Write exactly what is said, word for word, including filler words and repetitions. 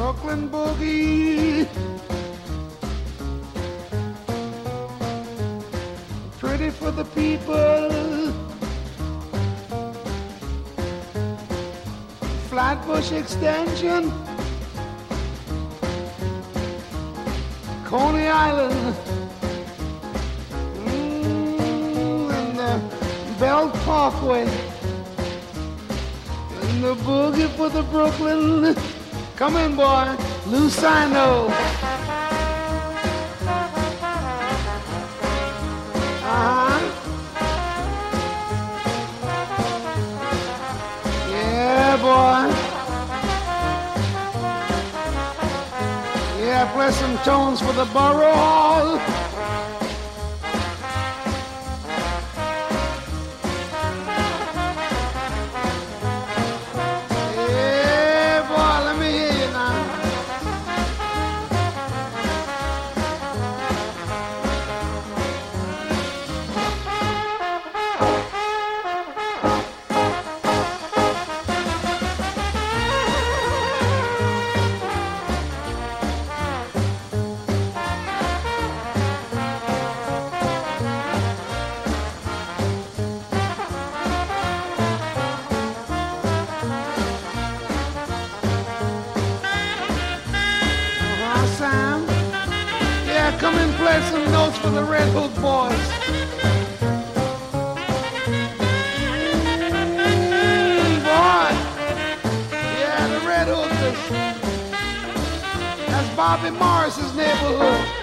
Brooklyn boogie. Pretty for the people. Flatbush Extension. Coney Island. Mm, and the Belt Parkway. And the boogie for the Brooklyn. Come in, boy. Lucino. Uh-huh. Yeah, boy. Yeah, play some tones for the Borough Hall. Come and play some notes for the Red Hook boys. Mm, boy. Yeah, the Red Hookers. That's Bobby Morris's neighborhood.